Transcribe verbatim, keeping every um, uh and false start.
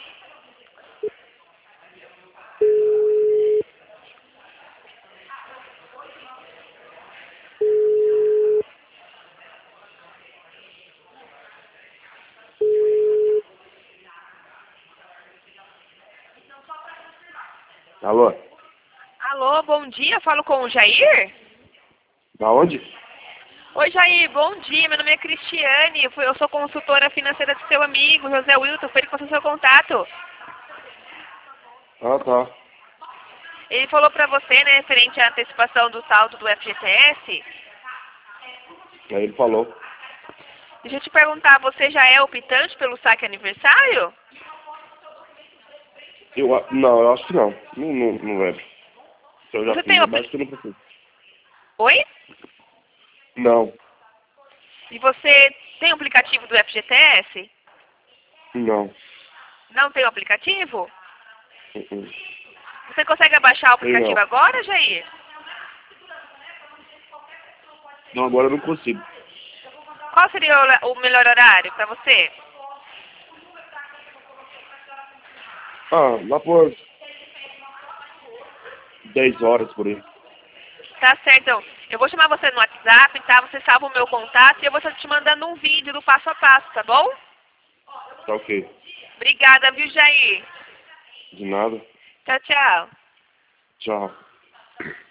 Alô? Alô, bom dia, falo com o Jair? Da onde? Oi Jair, bom dia, meu nome é Cristiane, eu fui- eu sou consultora financeira do seu amigo, José Wilton, foi ele que passou seu contato. Ah, tá. Ele falou pra você, né, referente à antecipação do saldo do F G T S. Aí ele falou. Deixa eu te perguntar, você já é optante pelo saque aniversário? Eu, a- não, eu acho que não. Não, não, não lembro. Se eu já Você fiz, tem eu op... acho que eu não preciso. Oi? Não, E você tem o aplicativo do F G T S? não. Não tem o aplicativo? Uh -uh. Você consegue abaixar o Sei não. aplicativo agora, Jair? Não, agora eu não consigo. Qual seria o, la- o melhor horário pra você? Ah, lá por dez horas por aí. Tá certo, então. Eu vou chamar você no WhatsApp, tá? Você salva o meu contato e eu vou estar te mandando um vídeo do passo a passo, tá bom? Tá ok. Obrigada, viu, Jair? De nada. Tchau, tchau. Tchau.